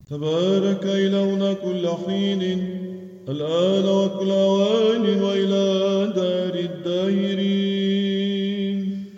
تبارك إلهنا كل حين الآن وكل أوان وإلى دار الداهرين.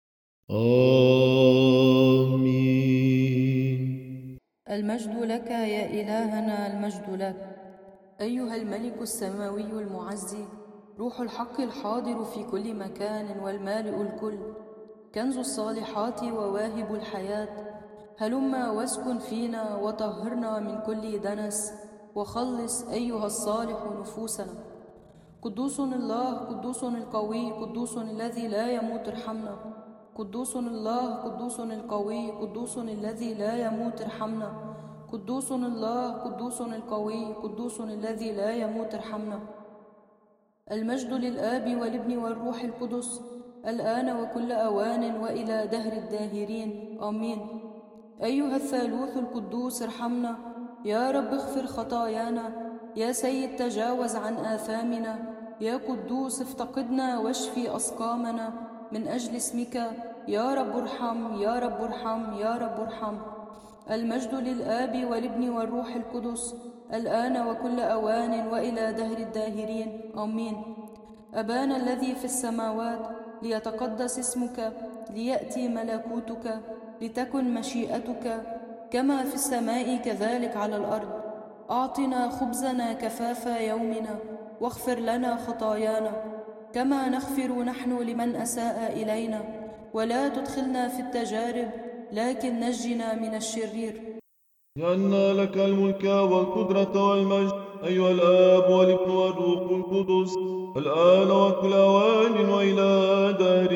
آمين. المجد لك يا إلهنا، المجد لك أيها الملك السماوي المعزي، روح الحق الحاضر في كل مكان والمالئ الكل، كنز الصالحات وواهب الحياة. هلما واسكن فينا وطهرنا من كل دنس، وخلص أيها الصالح نفوسنا. قدوس الله، قدوس القوي، قدوس الذي لا يموت ارحمنا. قدوس الله، قدوس القوي، قدوس الذي لا يموت ارحمنا. قدوس الله، قدوس القوي، قدوس الذي لا يموت ارحمنا. المجد للآب والابن والروح القدس، الآن وكل أوان وإلى دهر الداهرين، آمين. أيها الثالوث القدوس ارحمنا. يا رب اغفر خطايانا. يا سيد تجاوز عن آثامنا. يا قدوس افتقدنا واشفي أسقامنا من أجل اسمك. يا رب ارحم، يا رب ارحم، يا رب ارحم. المجد للآب والابن والروح القدس، الآن وكل أوان وإلى دهر الداهرين، آمين. أبانا الذي في السماوات، ليتقدس اسمك، ليأتي ملكوتك، لتكن مشيئتك كما في السماء كذلك على الأرض. أعطنا خبزنا كفاف يومنا، واغفر لنا خطايانا كما نغفر نحن لمن أساء إلينا، ولا تدخلنا في التجارب لكن نجنا من الشرير. لأن لك الملك والقدرة والمجد أيها الآب والابن والروح القدس، الآن وكل أوان وإلى دار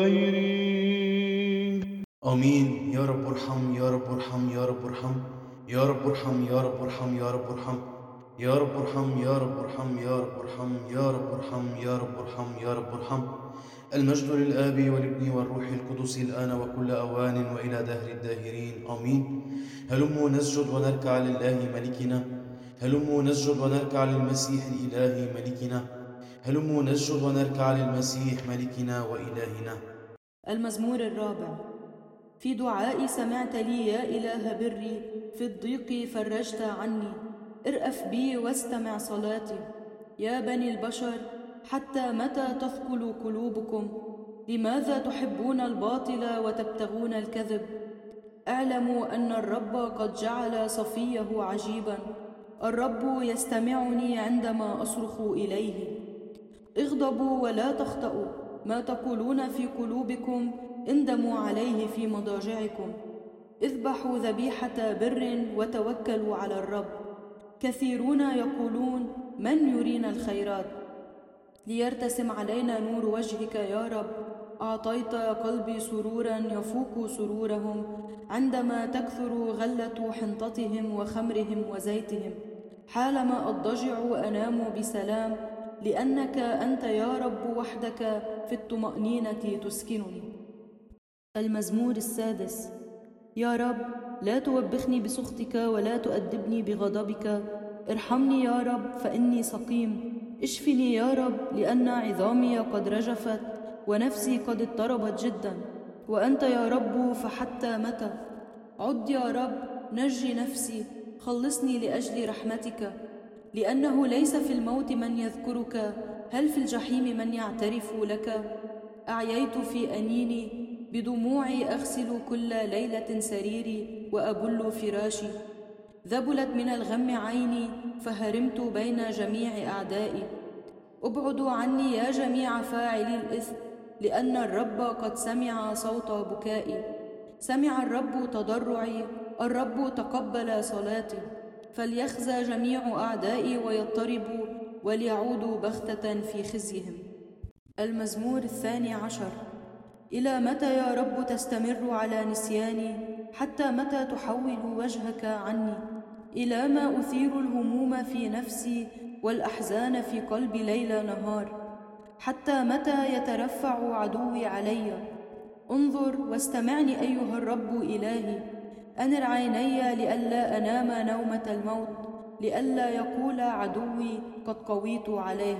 الداهرين. آمين. يا رب ارحم، يا رب ارحم، يا رب ارحم، يا رب ارحم، يا رب ارحم، يا رب ارحم، يا رب ارحم، يا رب ارحم، يا رب ارحم، يا رب ارحم، يا رب ارحم، يا رب ارحم. المجد للآب والابن والروح القدس الآن وكل أوان وإلى دهر الداهرين، آمين. هلموا نسجد ونركع لله ملكنا. هلموا نسجد ونركع للمسيح الإله ملكنا. هلموا نسجد ونركع للمسيح ملكنا وإلهنا. المزمور الرابع. في دعائي سمعت لي يا إله بري، في الضيق فرجت عني. ارأف بي واستمع صلاتي. يا بني البشر، حتى متى تثقل قلوبكم؟ لماذا تحبون الباطل وتبتغون الكذب؟ اعلموا أن الرب قد جعل صفيه عجيبا. الرب يستمعني عندما أصرخ إليه. اغضبوا ولا تخطئوا، ما تقولون في قلوبكم اندموا عليه في مضاجعكم. اذبحوا ذبيحة بر وتوكلوا على الرب. كثيرون يقولون من يرينا الخيرات؟ ليرتسم علينا نور وجهك يا رب. أعطيت قلبي سرورا يفوق سرورهم، عندما تكثر غلة حنطتهم وخمرهم وزيتهم. حالما أضطجع أنام بسلام، لأنك أنت يا رب وحدك في الطمأنينة تسكنني. المزمور السادس. يا رب، لا توبخني بسخطك ولا تؤدبني بغضبك. ارحمني يا رب فإني سقيم. اشفني يا رب لأن عظامي قد رجفت ونفسي قد اضطربت جدا. وأنت يا رب فحتى متى؟ عد يا رب، نجي نفسي، خلصني لأجل رحمتك. لأنه ليس في الموت من يذكرك، هل في الجحيم من يعترف لك؟ أعييت في أنيني، بدموعي أغسل كل ليلة سريري وأبل فراشي. ذبلت من الغم عيني، فهرمت بين جميع أعدائي. ابعدوا عني يا جميع فاعلي الإثم، لأن الرب قد سمع صوت بكائي. سمع الرب تضرعي، الرب تقبل صلاتي. فليخزى جميع أعدائي ويضطربوا، وليعودوا بغتة في خزيهم. المزمور الثاني عشر. إلى متى يا رب تستمر على نسياني؟ حتى متى تحول وجهك عني؟ إلى ما أثير الهموم في نفسي والأحزان في قلبي ليل نهار؟ حتى متى يترفع عدوي علي؟ انظر واستمعني أيها الرب إلهي. أنر عيني لئلا أنام نومة الموت، لئلا يقول عدوي قد قويت عليه.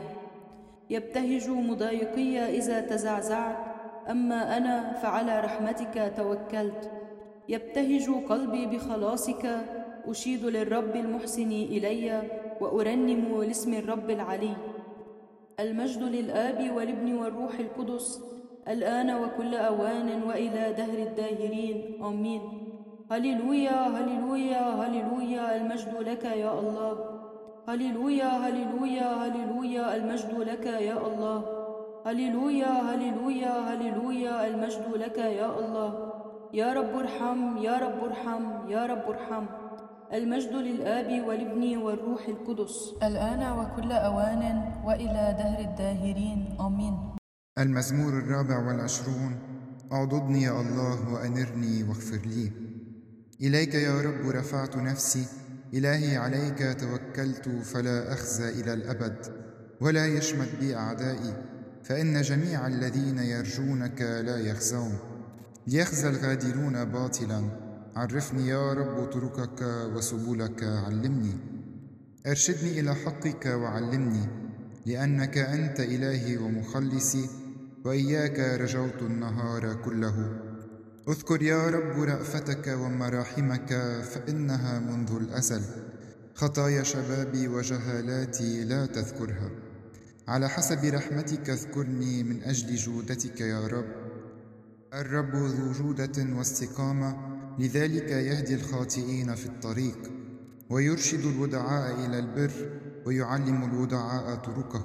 يبتهج مضايقي إذا تزعزعت، أما أنا فعلى رحمتك توكلت. يبتهج قلبي بخلاصك، أشيد للرب المحسن إلي وأرنم لاسم الرب العلي. المجد للآب والابن والروح القدس الآن وكل أوان وإلى دهر الداهرين آمين. هللويا هللويا هللويا، المجد لك يا الله. هللويا هللويا هللويا، المجد لك يا الله. هللويا هللويا هللويا، المجد لك يا الله. يا رب ارحم يا رب ارحم يا رب ارحم. المجد للآب والابن والروح القدس الآن وكل أوان وإلى دهر الداهرين آمين. المزمور 24. اعضدني يا الله وأنرني واغفر لي. إليك يا رب رفعت نفسي، إلهي عليك توكلت فلا أخزى إلى الأبد، ولا يشمت بي أعدائي، فإن جميع الذين يرجونك لا يخزون. ليخزى الغادرون باطلا، عرفني يا رب طرقك وسبلك علمني. أرشدني إلى حقك وعلمني، لأنك أنت إلهي ومخلصي، وإياك رجوت النهار كله. اذكر يا رب رأفتك ومراحمك، فإنها منذ الأزل. خطايا شبابي وجهالاتي لا تذكرها. على حسب رحمتك اذكرني من أجل جودتك يا رب. الرب ذو جودة واستقامة، لذلك يهدي الخاطئين في الطريق، ويرشد الودعاء إلى البر، ويعلم الودعاء طرقه.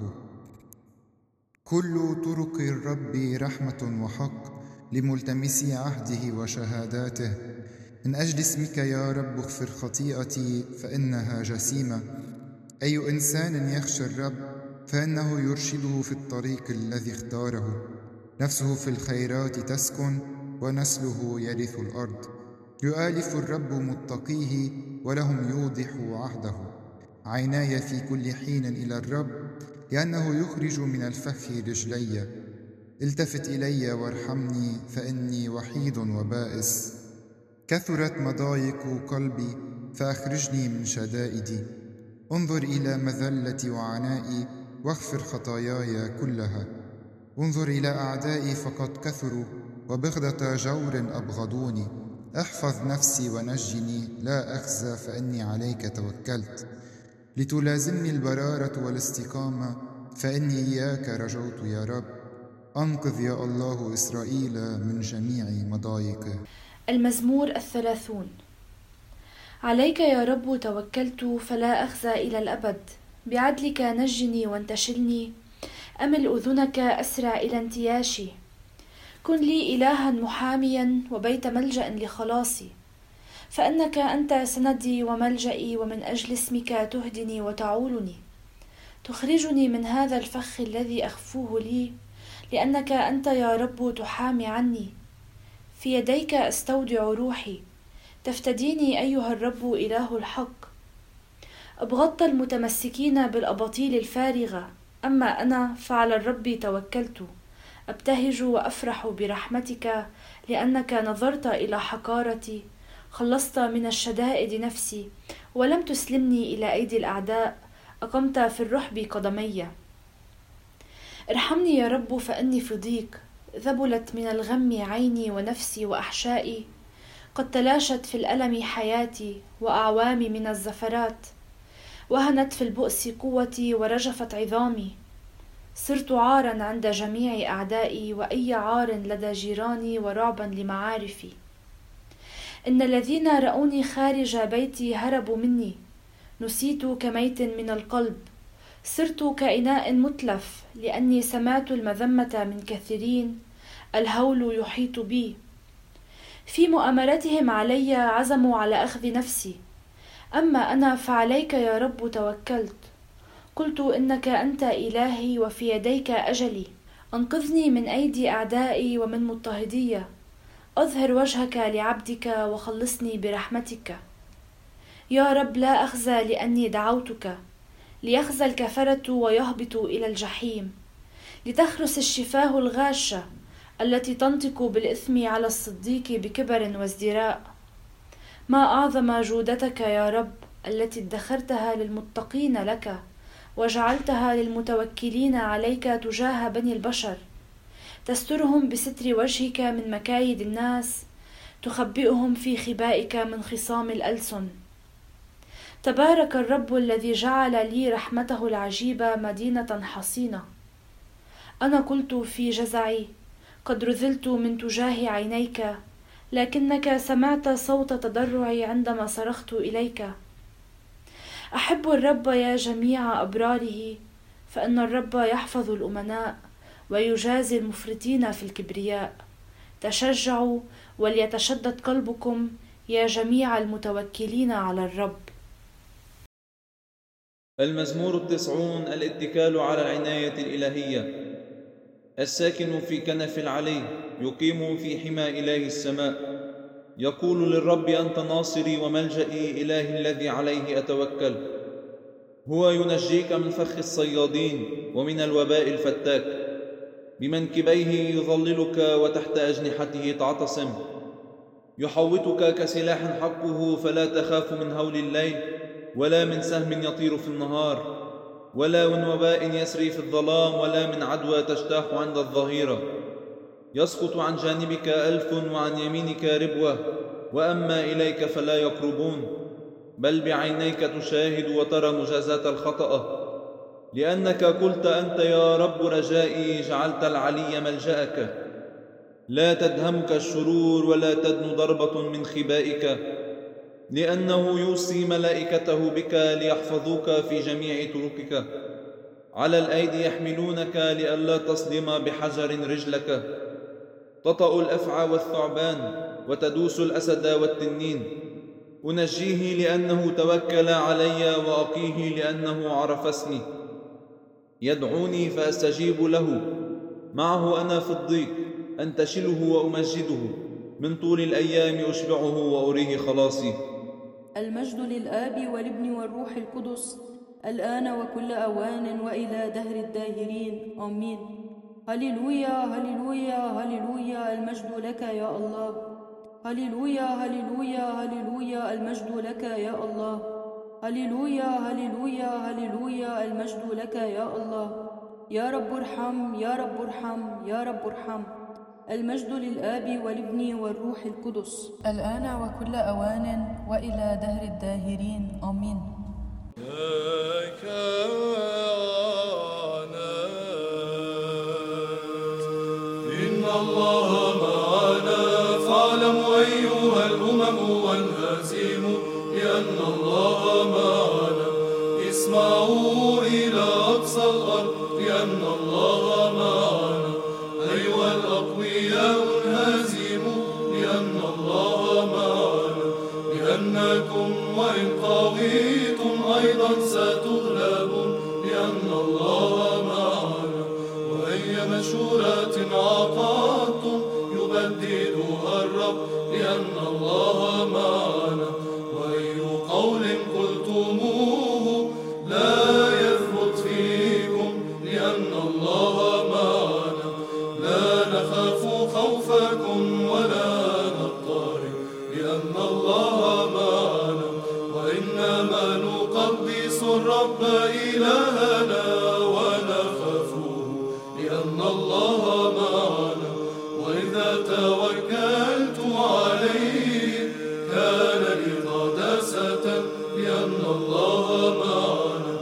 كل طرق الرب رحمة وحق، لملتمسي عهده وشهاداته. من أجل اسمك يا رب اغفر خطيئتي، فإنها جسيمة. أي إنسان يخشى الرب فإنه يرشده في الطريق الذي اختاره. نفسه في الخيرات تسكن، ونسله يرث الأرض. يؤالف الرب متقيه، ولهم يوضح عهده. عيناي في كل حين إلى الرب، لأنه يخرج من الفخ رجلي. التفت إلي وارحمني، فإني وحيد وبائس. كثرت مضايق قلبي، فأخرجني من شدائدي. انظر إلى مذلتي وعنائي، واغفر خطاياي كلها. انظر إلى أعدائي فقد كثروا، وبغضة جور أبغضوني. احفظ نفسي ونجني، لا أخزى فإني عليك توكلت. لتلازمني البرارة والاستقامة، فإني إياك رجوت يا رب. أنقذ يا الله إسرائيل من جميع مضايقه. المزمور 30. عليك يا رب توكلت فلا أخزى إلى الأبد، بعدلك نجني وانتشلني، أمل أذنك أسرع إلى انتياشي. كن لي إلها محاميا وبيت ملجأ لخلاصي، فإنك أنت سندي وملجئي، ومن أجل اسمك تهدني وتعولني. تخرجني من هذا الفخ الذي أخفوه لي، لأنك أنت يا رب تحامي عني. في يديك أستودع روحي، تفتديني أيها الرب إله الحق. أبغضت المتمسكين بالأباطيل الفارغة، أما أنا فعلى الرب توكلت. أبتهج وأفرح برحمتك، لأنك نظرت إلى حقارتي. خلصت من الشدائد نفسي، ولم تسلمني إلى أيدي الأعداء. أقمت في الرحب قدمي. ارحمني يا رب فإني في ضيق. ذبلت من الغم عيني ونفسي وأحشائي. قد تلاشت في الألم حياتي، وأعوامي من الزفرات. وهنت في البؤس قوتي، ورجفت عظامي. صرت عارا عند جميع أعدائي، وأي عار لدى جيراني، ورعبا لمعارفي. إن الذين رأوني خارج بيتي هربوا مني. نسيت كميت من القلب. صرت كإناء متلف، لأني سمعت المذمة من كثيرين. الهول يحيط بي. في مؤامرتهم علي عزموا على أخذ نفسي، أما أنا فعليك يا رب توكلت. قلت إنك أنت إلهي، وفي يديك أجلي. أنقذني من أيدي أعدائي ومن مضطهدي. أظهر وجهك لعبدك، وخلصني برحمتك. يا رب لا أخزى لأني دعوتك. ليخزى الكفرة ويهبطوا إلى الجحيم، لتخرس الشفاه الغاشة التي تنطق بالإثم على الصديق بكبر وازدراء. ما أعظم جودتك يا رب، التي ادخرتها للمتقين لك، وجعلتها للمتوكلين عليك تجاه بني البشر. تسترهم بستر وجهك من مكايد الناس، تخبئهم في خبائك من خصام الألسن. تبارك الرب الذي جعل لي رحمته العجيبة مدينة حصينة. أنا قلت في جزعي: قد رذلت من تجاه عينيك، لكنك سمعت صوت تضرعي عندما صرخت إليك. أحب الرب يا جميع أبراره، فإن الرب يحفظ الأمناء ويجازي المفرطين في الكبرياء. تشجعوا وليتشدد قلبكم يا جميع المتوكلين على الرب. المزمور 90. الاتكال على العناية الإلهية. الساكن في كنف العلي يقيم في حمى إله السماء. يقول للرب: أنت ناصري وملجئي، إلهي الذي عليه أتوكل. هو ينجيك من فخ الصيادين ومن الوباء الفتاك. بمنكبيه يظللك وتحت أجنحته تعتصم. يحوطك كسلاح حقه، فلا تخاف من هول الليل، ولا من سهم يطير في النهار، ولا من وباء يسري في الظلام، ولا من عدوى تجتاح عند الظهيرة. يسقط عن جانبك 1000 وعن يمينك ربوة، وأما إليك فلا يقربون. بل بعينيك تشاهد وترى مجازات الخطأ. لأنك قلت: أنت يا رب رجائي، جعلت العلي ملجأك. لا تدهمك الشرور ولا تدن ضربة من خبائك، لأنه يوصي ملائكته بك ليحفظوك في جميع طرقك. على الأيدي يحملونك لئلا تصدم بحجر رجلك. تطأ الأفعى والثعبان وتدوس الأسد والتنين. أنجيه لأنه توكل علي، وأقيه لأنه عرف اسمي. يدعوني فأستجيب له، معه أنا في الضيق. أنتشله وأمجده، من طول الأيام أشبعه وأريه خلاصي. المجد للآب والابن والروح القدس، الآن وكل أوان وإلى دهر الداهرين، آمين. هللويا هللويا هللويا، المجد لك يا الله. هللويا هللويا هللويا، المجد لك يا الله. هللويا هللويا هللويا، المجد لك يا الله. يا رب ارحم، يا رب ارحم، يا رب ارحم. المجد للآب والابن والروح القدس، الآن وكل أوان وإلى دهر الداهرين، آمين. إن الله معنا، فاعلموا أيها الأمم والهزيم بأن الله معنا. اسمعوا إلى أقصى الأرض بأن الله معنا. أيها الأقوياء انهزموا بأن الله معنا. لأنكم وإن قويتم أيضا ستغلبون بأن الله معنا. وأي مشورة عقدتم يبددها الرب لأن الله معنا. وأي قول قلتموه لا يثبت فيكم لأن الله معنا. لا نخاف خوفكم ولا نضطرب لأن الله معنا. وإنما نقدس الرب إلهنا ونخافه لأن الله معنا. وإذا توكلت عليه كان لي قداسة لأن الله معنا.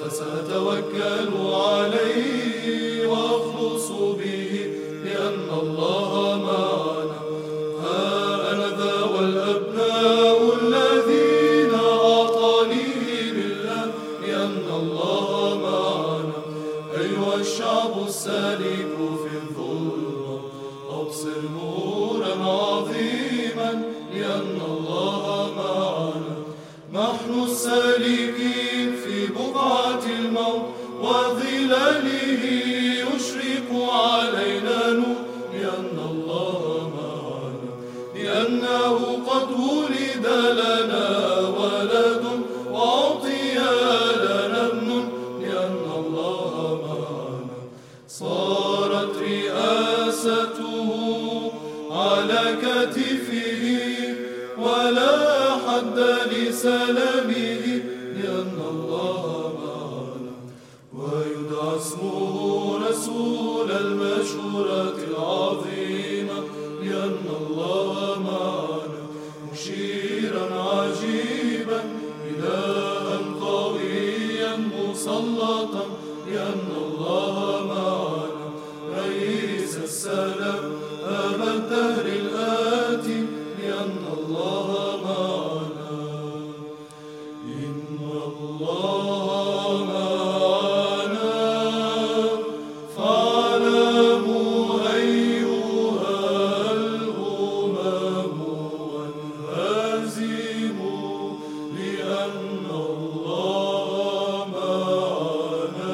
فسأتوكل عليه وأخلص به لأن الله معنا. ها أنا ذا والأبناء الذين أعطانيه بالله لأن الله معنا. أيها الشعب السالك في الظلمة، أبصر نورا عظيما لأن الله معنا. نحن السالكين في بقعة الموت وظلاله يشرق علينا نور لأن الله معنا. لأنه قد ولد لنا ولد وأعطي لنا ابن لأن الله معنا. صارت رئاسته على كتفه، ولا حد لسلامه لأن الله معنا. ويدعى اسمه رسول المشورة العظيمة لأن الله معنا. مشيرا عجيبا إلى محلقا لأن الله معنا. رئيس السلام أبا الدهر الآتي لأن الله معنا. إن الله معنا فاعلموا أيها الأمم وانهزموا لأن الله معنا.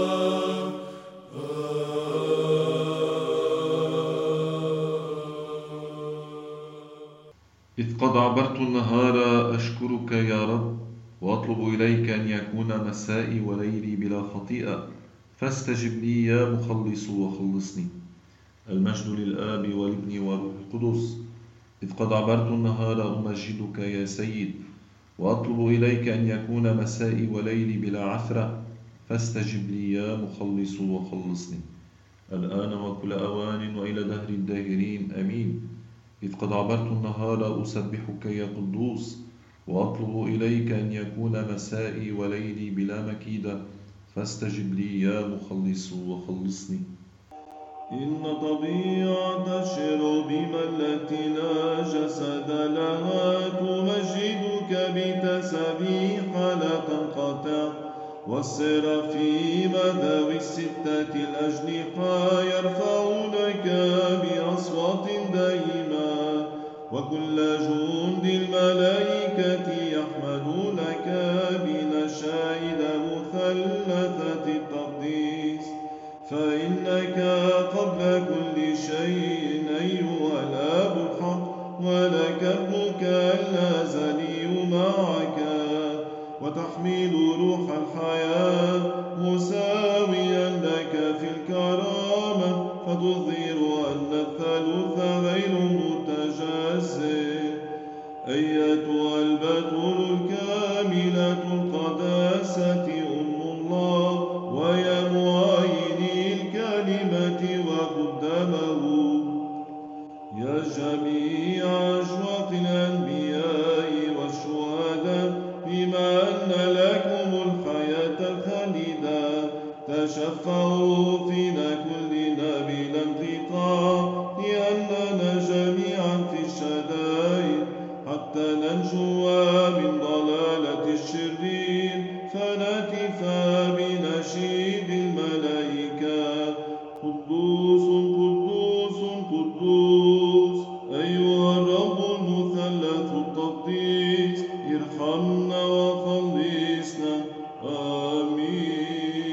إذ قد عبرت النهار أشكرك يا رب، وأطلب إليك أن يكون مسائي وليلي بلا خطيئة، فاستجب لي يا مخلص وخلصني. المجد للآب والابن والروح القدس. إذ قد عبرت النهار أمجدك يا سيد، وأطلب إليك أن يكون مسائي وليلي بلا عثرة، فاستجب لي يا مخلص وخلصني. الآن وكل أوان وإلى دهر الداهرين آمين. إذ قد عبرت النهار أسبحك يا قدوس، وأطلب إليك أن يكون مسائي وليلي بلا مكيدة، فاستجب لي يا مخلص وخلصني. إن طبيعة الشيروبيم التي لا جسد لها تمجدك بتسبيح لا تنقطع، والسرافيم ذوي الستة الأجنحة يرفعونك بأصوات دائمة، وكل جند الملائكة يحمدونك بنشائد مثلثة التقديس. فإنك قبل كل شيء أيها الآب الحق، ولك ابنك الأزلي معك، وتحمل روح الحياة مساويا لك في الكرامة، فتظهر أن الثالوث غير متجزئ. أيتها البتول الكاملة القداسة أم الله، ويا معايني الكلمة وقدامه، يا جميع أشواق الأنبياء والشهداء، بما أن لكم الحياة الخالدة، تشفعوا فينا كلنا بلا انقطاع، لأننا جميعا في الشدائد، حتى ننجو من ضلالة الشرير، فنهتف بنشيد الملائكة: قدوس قدوس قدوس أيها الرب المثلث التقديس، ارحمنا وخلصنا. آمين.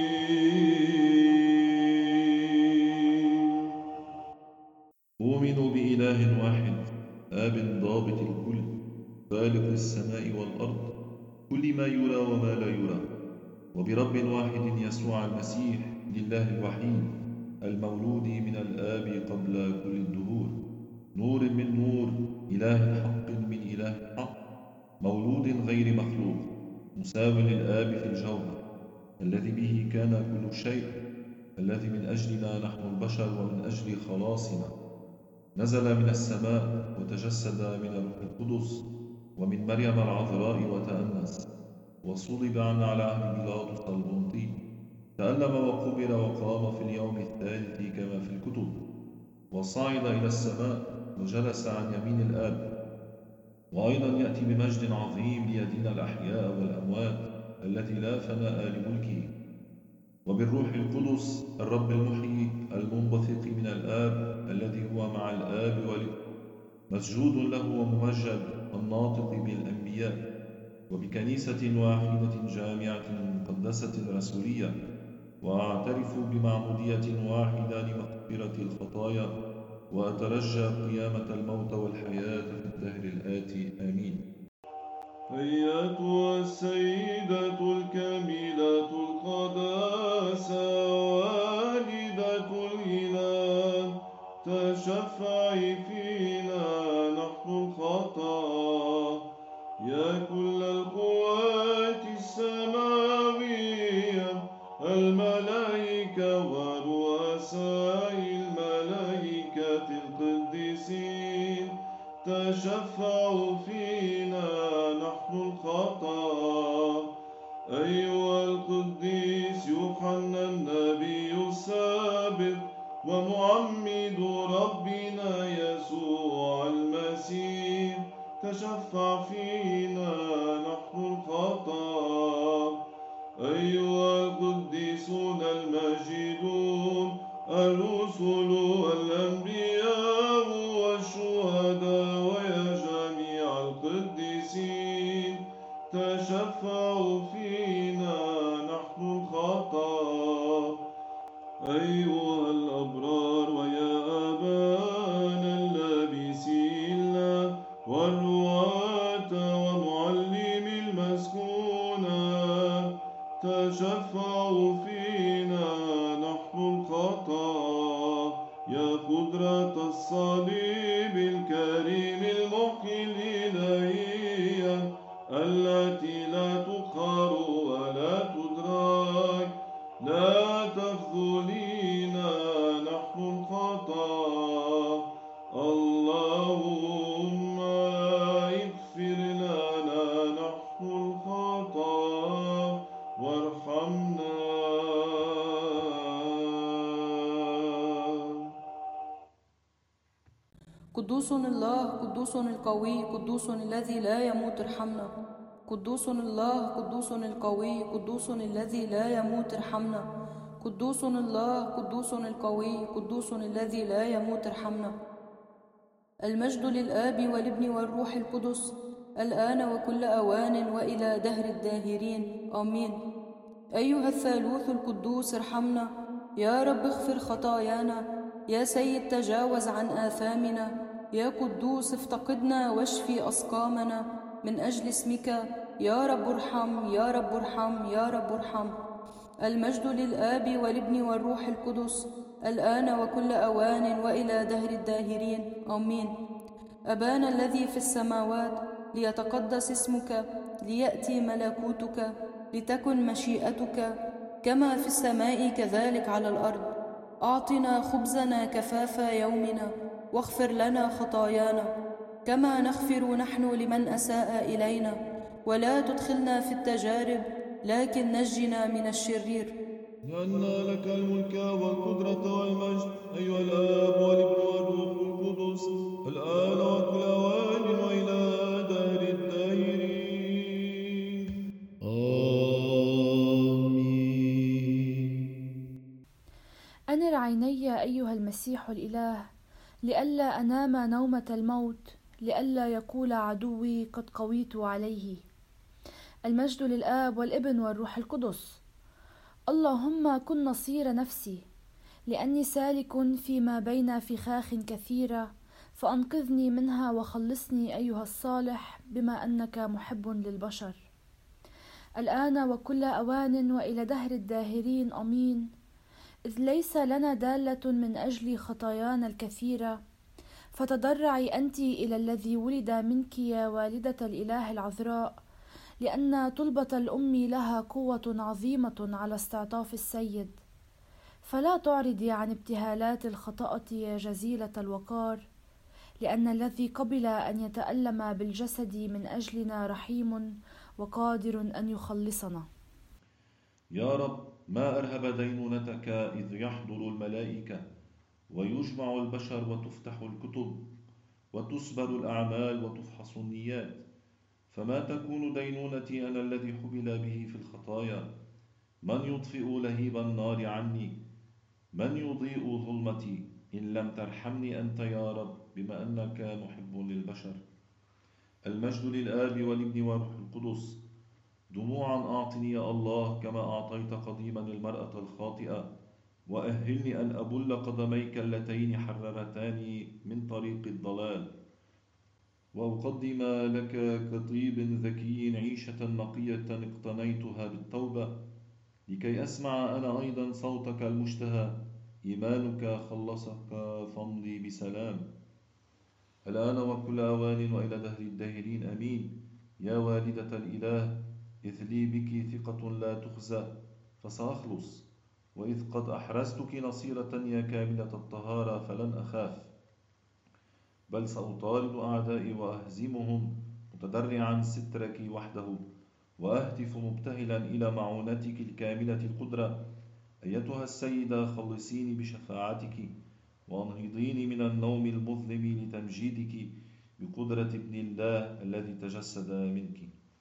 أؤمن بإله واحد، آب ضابط الكل، خالق السماء والأرض، كل ما يرى وما لا يرى، وبرب واحد يسوع المسيح، لله الوحيد، المولود من الآب قبل كل الدهور، نور من نور، إله حق من إله حق، مولود غير مخلوق، مساو للآب في الجوهر، الذي به كان كل شيء، الذي من أجلنا نحن البشر ومن أجل خلاصنا، نزل من السماء وتجسد من الروح القدس ومن مريم العذراء وتأنس، وصلب على عهد بيلاطس البنطي، تألم وقبر وقام في اليوم الثالث كما في الكتب، وصعد إلى السماء وجلس عن يمين الآب، وأيضا يأتي بمجد عظيم ليدين الأحياء والأموات التي لا فناء لملكه، وبالروح القدس الرب المحيي المنبثق من الآب، الذي هو مع الآب والابن، مسجود له وممجد، الناطق بالأنبياء، وبكنيسة واحدة جامعة مقدسة رسولية، وأعترف بمعمودية واحدة لمغفرة الخطايا، وأترجى قيامة الموت والحياة في الدهر الآتي. آمين. أيتها السيدة الكاملة القداسة والدة الإله، تشفعي فينا نحن الخطاة، يا كل القوات السماوية، الملائكة ورؤساء الملائكة القديسين، تشفعوا فينا نحن الخطاة، فينا نحن الخطا. أيها القديسون المجيدون، الرسل والأنبياء والشهداء، ويا جميع القديسين، تشفعوا فينا نحن الخطا. أيها الأبرار، ويا آبانا اللابسين والرواة ومعلمي المسكونة، تشفعوا فينا نحن الخطا. يا قدرة الصليب الكريم المحيي الإلهية، التي لا تقهر ولا تدرك، لا تخذلينا نحن الخطا. اللهم اغفر لنا نحن الخطا وارحمنا. قدوس الله، قدوس القوي، قدوس الذي لا يموت، ارحمنا. قدوس الله، قدوس القوي، قدوس الذي لا يموت، ارحمنا. قدوس الله، قدوس القوي، قدوس الذي لا يموت، ارحمنا. المجد للآب والابن والروح القدس، الآن وكل أوان وإلى دهر الداهرين، آمين. أيها الثالوث القدوس ارحمنا. يا رب اغفر خطايانا. يا سيد تجاوز عن آثامنا. يا قدوس افتقدنا واشفي أسقامنا من أجل اسمك. يا رب ارحم، يا رب ارحم، يا رب ارحم. المجد للآب والابن والروح القدس، الآن وكل أوان وإلى دهر الداهرين، آمين. أبانا الذي في السماوات، ليتقدس اسمك، ليأتي ملكوتك، لتكن مشيئتك كما في السماء كذلك على الأرض. أعطنا خبزنا كفاف يومنا، واغفر لنا خطايانا كما نغفر نحن لمن أساء إلينا، ولا تدخلنا في التجارب، لكن نجنا من الشرير. لأن لك الملك والقدرة والمجد، أيها الآب والابن والروح القدس، الآن وكل أوان وإلى دهر الداهرين، آمين. أنر عيني أيها المسيح الإله، لئلا أنام نومة الموت، لئلا يقول عدوي قد قويت عليه. المجد للآب والابن والروح القدس. اللهم كن نصير نفسي، لأني سالك فيما بين فخاخ كثيرة، فأنقذني منها وخلصني أيها الصالح، بما أنك محب للبشر. الآن وكل أوان وإلى دهر الداهرين، آمين. إذ ليس لنا دالة من أجل خطايانا الكثيرة، فتضرعي أنت إلى الذي ولد منك يا والدة الإله العذراء، لأن طلبة الأم لها قوة عظيمة على استعطاف السيد. فلا تعرضي عن ابتهالات الخطأة يا جزيلة الوقار، لأن الذي قبل أن يتألم بالجسد من أجلنا رحيم وقادر أن يخلصنا. يا رب، ما أرهب دينونتك إذ يحضر الملائكة ويجمع البشر وتفتح الكتب وتسبر الأعمال وتفحص النيات. فما تكون دينونتي أنا الذي حبل به في الخطايا؟ من يطفئ لهيب النار عني؟ من يضيء ظلمتي إن لم ترحمني أنت يا رب، بما أنك محب للبشر؟ المجد للآب والابن والروح القدس. دموعا أعطني يا الله كما أعطيت قديما المرأة الخاطئة، وأهلني أن أبل قدميك اللتين حررتاني من طريق الضلال، وأقدم لك كطيب ذكي عيشة نقية اقتنيتها بالتوبة، لكي أسمع أنا أيضا صوتك المشتهى، إيمانك خلصك فامضي بسلام. الآن وكل أوان وإلى دهر الداهرين، أمين. يا والدة الإله، إذ لي بك ثقة لا تخزى، فسأخلص. وإذ قد أحرزتك نصيرة يا كاملة الطهارة، فلن أخاف، بل سأطارد أعدائي وأهزمهم، متضرعا سترك وحده، وأهتف مبتهلا إلى معونتك الكاملة القدرة. أيتها السيدة، خلصيني بشفاعتك، وأنهضيني من النوم المظلم لتمجيدك، بقدرة ابن الله الذي تجسد منك.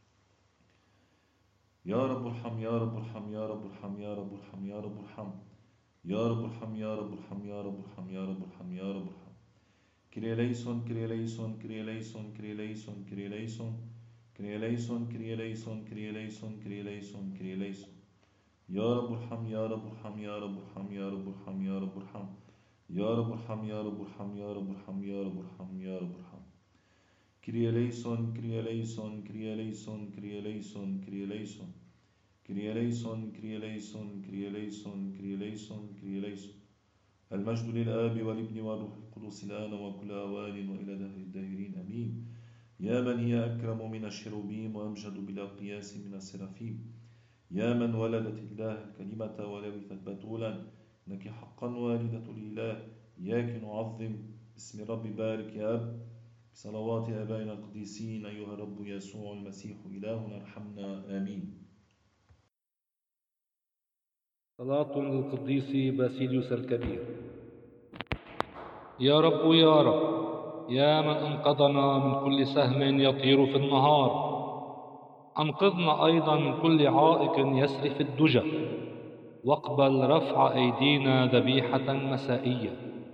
يا رب ارحم، يا رب ارحم، يا رب ارحم، يا رب ارحم، يا رب ارحم، يا رب ارحم، يا رب ارحم، يا رب ارحم، يا رب ارحم، يا رب ارحم. كري ليسون، كري ليسون، كري ليسون، كري ليسون، كري ليسون، كري ليسون، كري ليسون، كري ليسون، كري ليسون، كري ليسون. يا رب ارحم، يا رب ارحم، يا رب ارحم، يا رب ارحم، يا رب ارحم، يا رب ارحم، يا رب ارحم، يا رب ارحم، يا رب ارحم، يا رب ارحم. كري ليسون، كري ليسون، كري ليسون، كري ليسون، كري ليسون، كري ليسون، كري ليسون، كري ليسون، كري ليسون، كري ليسون. المجد للآب والابن والروح القدس الآن وكل أوان وإلى دهر الداهرين آمين. يا من هي أكرم من الشروبيم وأمجد بلا قياس من السرافيم، يا من ولدت الله الكلمة ولبثت بتولا، إنك حقا والدة الإله. إياك نعظم اسم رب بارك يا أب بصلوات آبائنا القديسين. أيها الرب يسوع المسيح إلهنا ارحمنا آمين. صلاة للقديس باسيليوس الكبير. يا رب يا رب، يا من أنقذنا من كل سهم يطير في النهار، أنقذنا أيضا من كل عائق يسري في الدجى، واقبل رفع أيدينا ذبيحة مسائية،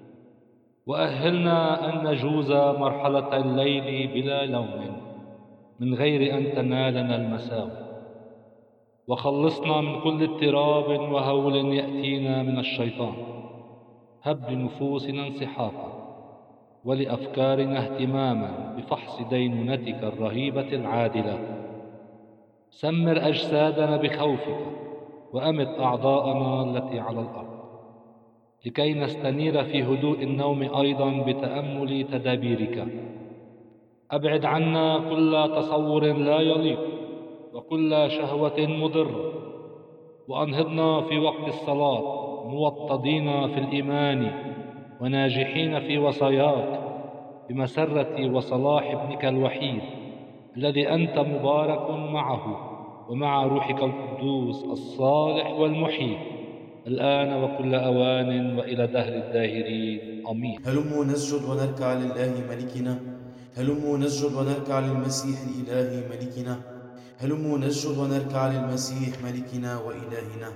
وأهلنا أن نجوز مرحلة الليل بلا لوم من غير أن تنالنا المساوي، وخلصنا من كل اضطراب وهول يأتينا من الشيطان. هب لنفوسنا انسحاقا ولأفكارنا اهتماما بفحص دينونتك الرهيبة العادلة. سمر أجسادنا بخوفك وأمت أعضاءنا التي على الأرض، لكي نستنير في هدوء النوم أيضا بتأمل تدابيرك. أبعد عنا كل تصور لا يليق وكل شهوة مضرة، وأنهضنا في وقت الصلاة موطدين في الإيمان وناجحين في وصاياك بمسرة وصلاح ابنك الوحيد الذي أنت مبارك معه ومع روحك القدوس الصالح والمحيي الآن وكل أوان وإلى دهر الداهرين آمين. هلموا نسجد ونركع لله ملكنا، هلموا نسجد ونركع للمسيح الإله ملكنا، هلموا نسجد ونركع للمسيح ملكنا وإلهنا.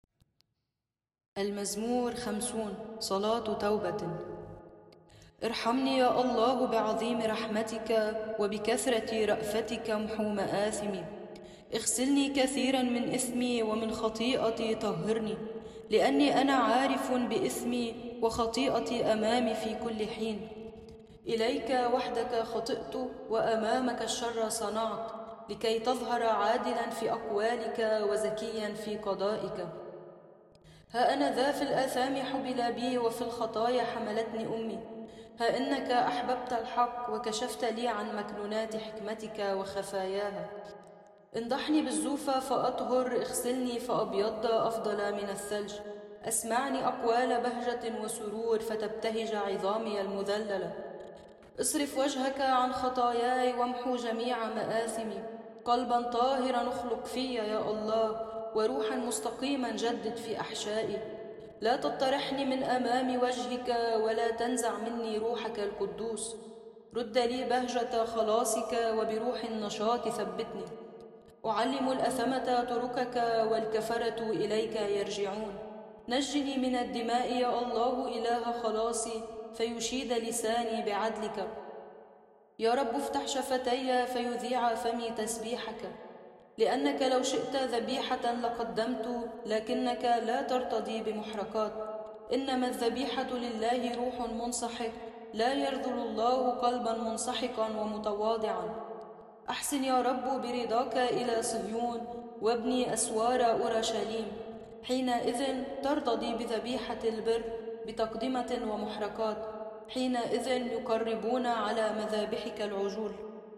المزمور 50. صلاة توبة. ارحمني يا الله بعظيم رحمتك وبكثرة رأفتك محو مآثمي. اغسلني كثيرا من إثمي ومن خطيئتي طهرني، لأني أنا عارف بإثمي وخطيئتي أمامي في كل حين. إليك وحدك خطئت وأمامك الشر صنعت، لكي تظهر عادلا في أقوالك وذكيا في قضائك. ها أنا ذا في الآثام حبل بي وفي الخطايا حملتني أمي. ها إنك أحببت الحق وكشفت لي عن مكنونات حكمتك وخفاياها. انضحني بالزوفة فأطهر، اغسلني فأبيض أفضل من الثلج. أسمعني أقوال بهجة وسرور فتبتهج عظامي المذللة. اصرف وجهك عن خطاياي وامحو جميع مآثمي. قلبا طاهرا اخلق في يا الله، وروحا مستقيما جدد في أحشائي. لا تطرحني من أمام وجهك ولا تنزع مني روحك القدوس. رد لي بهجة خلاصك وبروح النشاط ثبتني. أعلم الأثمة طرقك والكفرة إليك يرجعون. نجني من الدماء يا الله إله خلاصي، فيشيد لساني بعدلك. يا رب افتح شفتي فيذيع فمي تسبيحك، لأنك لو شئت ذبيحة لقدمت، لكنك لا ترتضي بمحرقات. إنما الذبيحة لله روح منسحق، لا يرذل الله قلبا منسحقا ومتواضعا. أحسن يا رب برضاك إلى صهيون وابني أسوار أورشليم. حينئذ ترتضي بذبيحة البر بتقدمة ومحرقات، حينئذ يقربون على مذابحك العجول.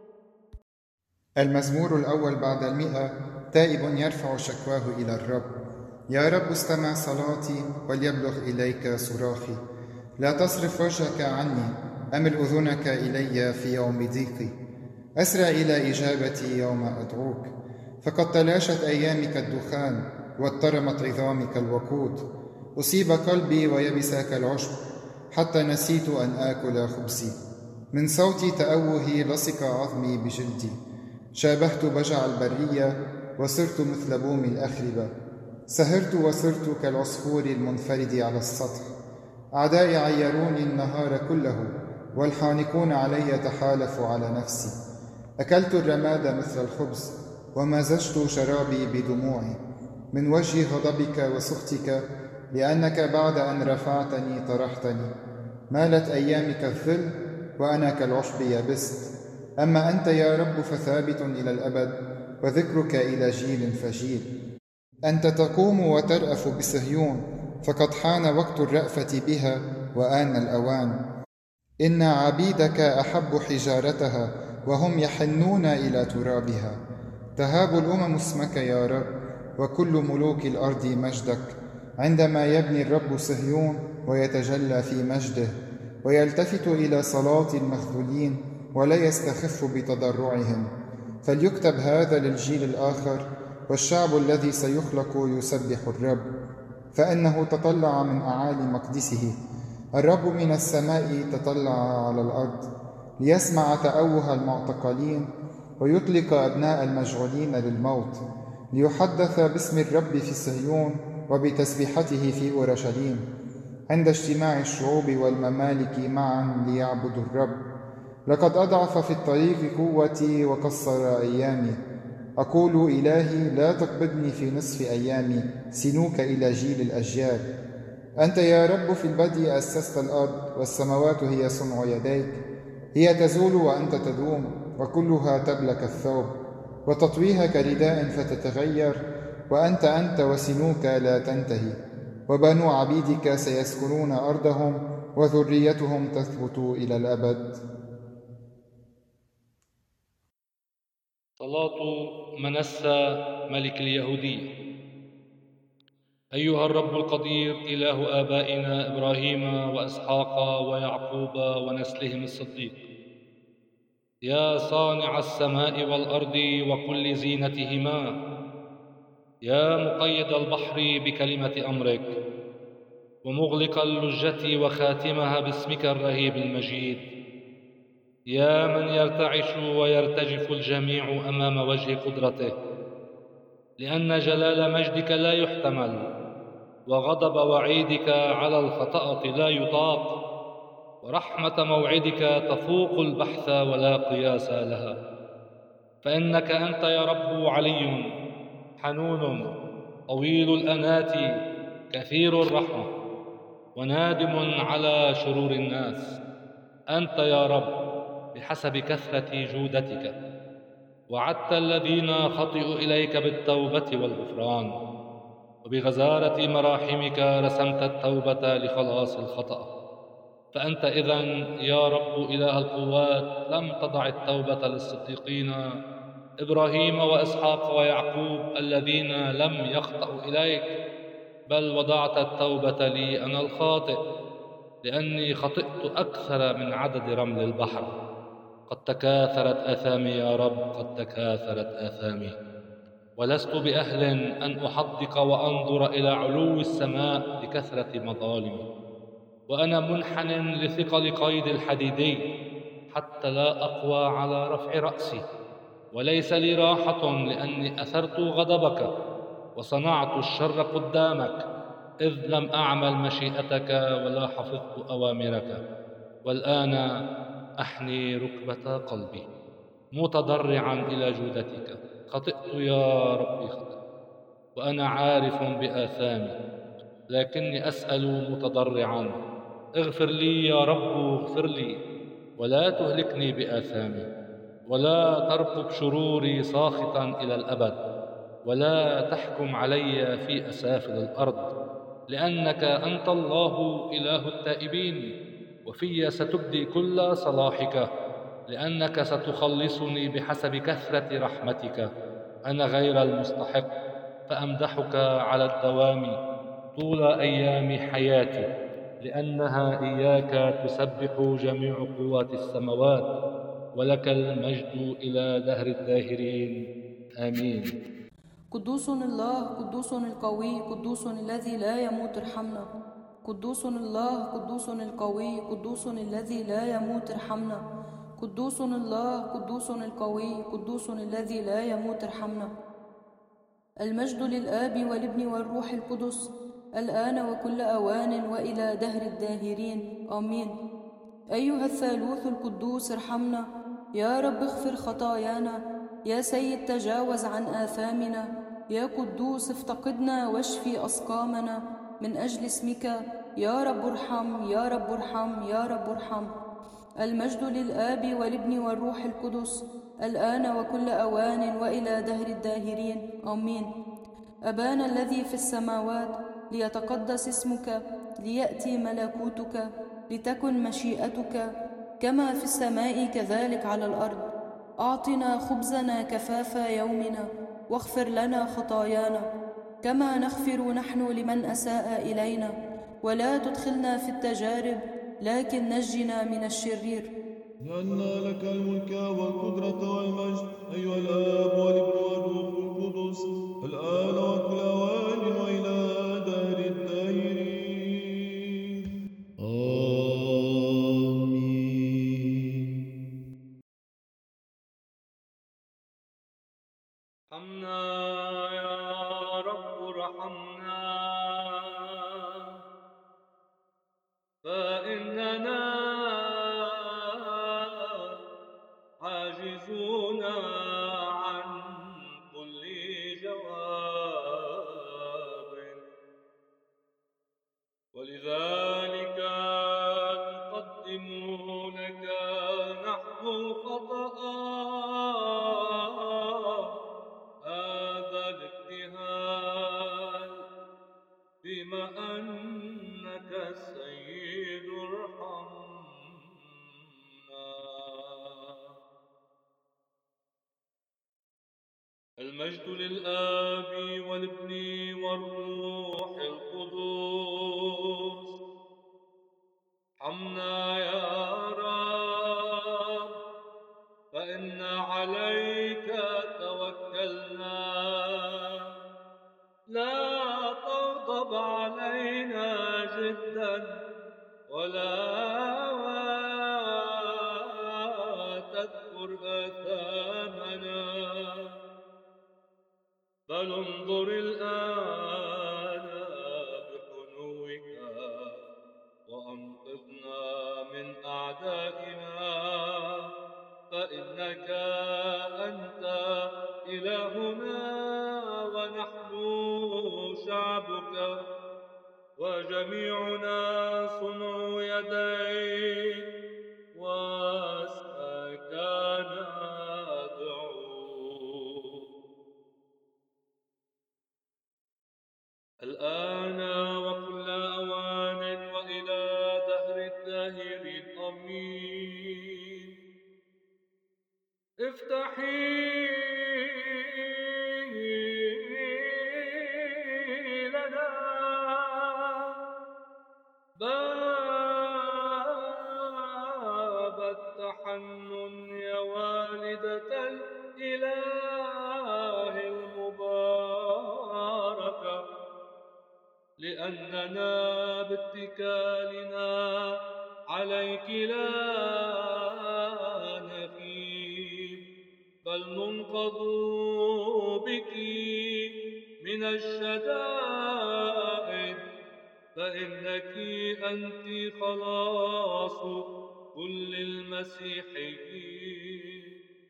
المزمور الأول بعد 100. تائب يرفع شكواه إلى الرب. يا رب استمع صلاتي وليبلغ إليك صراخي. لا تصرف وجهك عني، أمل أذنك إلي في يوم ضيقي. أسرع إلى إجابتي يوم أدعوك، فقد تلاشت أيامك الدخان واضطرمت عظامك الوقود. أصيب قلبي ويبس كالعشب، حتى نسيت أن آكل خبزي. من صوت تأوهي لصق عظمي بجلدي، شابهت بجع البرية وصرت مثل بوم الأخربة. سهرت وصرت كالعصفور المنفرد على السطح. أعدائي عيروني النهار كله، والحانقون علي تحالفوا على نفسي. أكلت الرماد مثل الخبز، ومزجت شرابي بدموعي من وجه غضبك وسخطك، لأنك بعد أن رفعتني طرحتني. مالت أيامي كالظل، وأنا كالعشب يبست. أما أنت يا رب فثابت إلى الأبد، وذكرك إلى جيل فجيل. أنت تقوم وترأف بصهيون، فقد حان وقت الرأفة بها وآن الأوان. إن عبيدك أحب حجارتها، وهم يحنون إلى ترابها. تهاب الأمم اسمك يا رب، وكل ملوك الأرض مجدك، عندما يبني الرب صهيون ويتجلى في مجده، ويلتفت إلى صلاة المخذولين ولا يستخف بتضرعهم. فليكتب هذا للجيل الآخر، والشعب الذي سيخلق يسبح الرب، فإنه تطلع من أعالي مقدسه. الرب من السماء تطلع على الأرض، ليسمع تأوه المعتقلين، ويطلق أبناء المجعولين للموت، ليحدث باسم الرب في صهيون وبتسبيحته في أورشليم، عند اجتماع الشعوب والممالك معا ليعبدوا الرب. لقد أضعف في الطريق قوتي وقصر أيامي. أقول إلهي لا تقبضني في نصف أيامي، سنوك إلى جيل الأجيال. أنت يا رب في البدء أسست الأرض، والسماوات هي صنع يديك. هي تزول وأنت تدوم، وكلها تبلى كالثوب، وتطويها كرداء فتتغير. وأنت وسنوك لا تنتهي، وبنو عبيدك سيسكنون أرضهم، وذريتهم تثبت إلى الأبد. صلاة منسى ملك اليهودية. أيها الرب القدير إله آبائنا إبراهيم وإسحاق ويعقوب ونسلهم الصديق، يا صانع السماء والأرض وكل زينتهما، يا مقيد البحر بكلمة أمرك، ومغلق اللجة وخاتمها باسمك الرهيب المجيد، يا من يرتعش ويرتجف الجميع أمام وجه قدرته، لأن جلال مجدك لا يحتمل، وغضب وعيدك على الخطأة لا يطاق، ورحمة موعدك تفوق البحث ولا قياس لها. فإنك أنت يا رب علي حنون، طويل الأنات، كثير الرحمة، ونادم على شرور الناس. أنت يا رب بحسب كثرة جودتك وعدت الذين خطئوا إليك بالتوبة والغفران، وبغزارة مراحمك رسمت التوبة لخلاص الخطأ. فأنت إذن يا رب إله القوات لم تضع التوبة للصديقين إبراهيم وإسحاق ويعقوب الذين لم يخطئوا إليك، بل وضعت التوبة لي أنا الخاطئ، لأني خطئت أكثر من عدد رمل البحر. قد تكاثرت آثامي يا رب، قد تكاثرت آثامي، ولست بأهل أن أحدق وأنظر إلى علو السماء لكثرة مظالمي. وأنا منحن لثقل قيد الحديدي، حتى لا أقوى على رفع رأسي، وليس لي راحة، لأني أثرت غضبك وصنعت الشر قدامك، إذ لم أعمل مشيئتك ولا حفظت أوامرك. والآن أحني ركبة قلبي متضرعا إلى جودتك. خطئت يا ربي، خطئت، وأنا عارف بآثامي، لكني أسأل متضرعا: اغفر لي يا رب، اغفر لي، ولا تهلكني بآثامي، ولا ترقب شروري ساخطا إلى الأبد، ولا تحكم علي في أسافل الأرض، لأنك أنت الله إله التائبين، وفي ستبدي كل صلاحك، لأنك ستخلصني بحسب كثرة رحمتك. أنا غير المستحق، فأمدحك على الدوام طول أيام حياتي، لأنها إياك تسبح جميع قوات السماوات، ولك المجد إلى دهر الداهرين. آمين. قدوس الله، قدوس القوي، قدوس الذي لا يموت، ارحمنا. قدوس الله، قدوس القوي، قدوس الذي لا يموت، ارحمنا. قدوس الله، قدوس القوي، قدوس الذي لا يموت، ارحمنا. المجد للآب والابن والروح القدس، الآن وكل أوان وإلى دهر الداهرين، آمين. أيها الثالوث القدوس ارحمنا. يا رب اغفر خطايانا. يا سيد تجاوز عن آثامنا. يا قدوس افتقدنا واشفي أسقامنا من أجل اسمك. يا رب ارحم، يا رب ارحم، يا رب ارحم. المجد للآب والابن والروح القدس، الآن وكل أوان وإلى دهر الداهرين، آمين. أبانا الذي في السماوات، ليتقدس اسمك، ليأتي ملكوتك، لتكن مشيئتك كما في السماء كذلك على الأرض. أعطنا خبزنا كفاف يومنا، واغفر لنا خطايانا كما نغفر نحن لمن أساء إلينا، ولا تدخلنا في التجارب لكن نجنا من الشرير. لأن لك الملك والقدرة والمجد أيها الآب والابن والروح القدس، الآن وكل أوان وإلى دهر الداهرين، آمين. ارحمنا يا رب ارحمنا، فإننا عاجزون عن كل جواب، ولذلك نقدم لك نحن الخطأ هذا الابتهال، بما أنك السيد ارحمنا. المجد للآب والابن والروح القدس. ارحمنا يا رب، فإن عليك توكلنا. لا تغضب علينا جدا، ولا تذكر آثامنا، بل انظر الآن بحنوك وأنقذنا من أعدائنا، فإنك أنت إلهنا ونحن شعبك، وجميعنا صنع يديك، واسمك ندعو. الآن وكل أوان وإلى دهر الداهرين، آمين. افتحي لنا باب التحنن يا والدة الإله المباركة، لأننا باتكالنا عليك لا نخيب، بل ننقذ بك من الشدائد، فإنك أنت خلاص كل المسيحيين.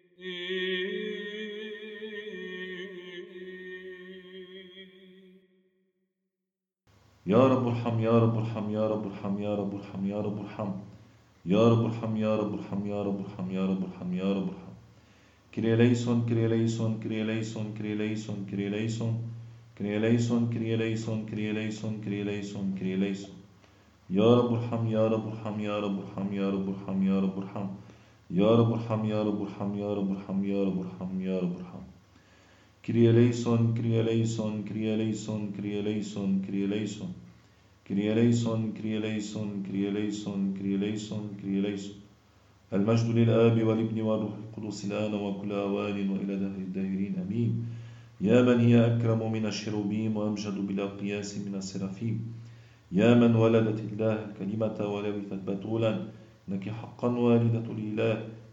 يا رب ارحم، يا رب ارحم، يا رب ارحم، يا رب ارحم، يا رب ارحم، يا رب ارحم، يا رب ارحم، يا رب ارحم، يا رب ارحم، يا رب ارحم. كريه ليسون، كريه ليسون، كريه ليسون، كريه ليسون، كريه ليسون، كريه ليسون، كريه ليسون، كريه ليسون، كريه ليسون، كريه ليسون. يا رب ارحم، يا رب ارحم، يا رب ارحم، يا رب ارحم، يا رب ارحم، يا رب ارحم، يا رب ارحم، يا رب ارحم، يا رب ارحم، يا رب ارحم. كريه ليسون، كريه ليسون، كريه ليسون، كريه ليسون، كريه ليسون، كريه ليسون، كريه ليسون، كريه ليسون، كريه ليسون، كريه ليسون. المجد للآب والابن والروح القدس، الآن وكل أوان وإلى دهر الداهرين، آمين. يا من هي أكرم من الشروبيم وأمجد بلا قياس من السرافيم، يا من ولدت الله الكلمة ولبثت بتولا، إنك حقا والدة الإله.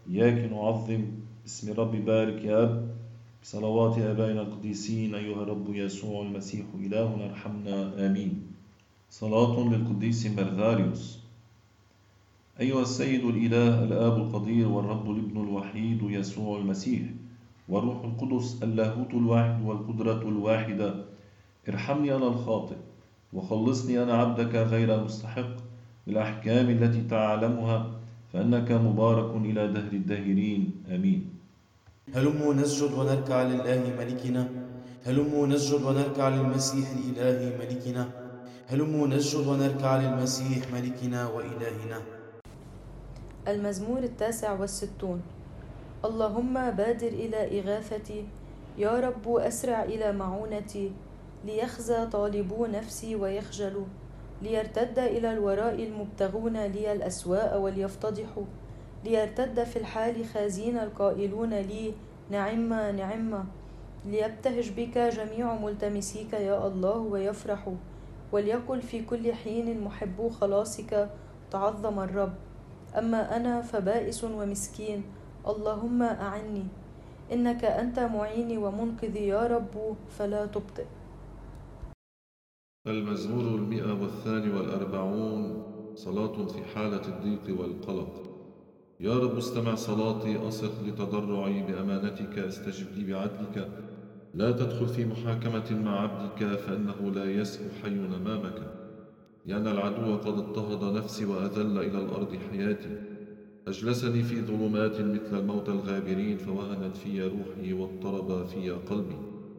إياك نعظم باسم رب بارك يا أب بصلوات آبائنا القديسين أيها الرب يسوع المسيح إلهنا ارحمنا آمين. صلاة للقديس مرغاريوس. أيها السيد الإله الآب القدير والرب الابن الوحيد يسوع المسيح والروح القدس اللاهوت الواحد والقدرة الواحدة، ارحمني أنا الخاطئ وخلصني أنا عبدك غير المستحق بالأحكام التي تعلمها، فإنك مبارك إلى دهر الداهرين آمين. هلموا نسجد ونركع لله ملكنا، هلموا نسجد ونركع للمسيح الإله ملكنا، هلموا نسجد ونركع للمسيح ملكنا وإلهنا. المزمور 69. اللهم بادر إلى إغاثتي، يا رب أسرع إلى معونتي، ليخزى طالبو نفسي ويخجلوا، ليرتد إلى الوراء المبتغون لي الأسواء وليفتضحوا، ليرتد في الحال خازين القائلون لي نعمة نعمة، ليبتهج بك جميع ملتمسيك يا الله ويفرحوا، وليقل في كل حين محبو خلاصك تعظم الرب. أما أنا فبائس ومسكين، اللهم أعني، إنك أنت معيني ومنقذي يا رب فلا تبطئ. المزمور 142. صلاة في حالة الضيق والقلق. يا رب استمع صلاتي، أصغ لتضرعي بأمانتك، استجب لي بعدلك، لا تدخل في محاكمة مع عبدك، فإنه لا يسهو حي أمامك، لأن العدو قد اضطهد نفسي وأذل إلى الأرض حياتي، أجلسني في ظلمات مثل الموتى الغابرين، فوهنت في روحي واضطرب في قلبي.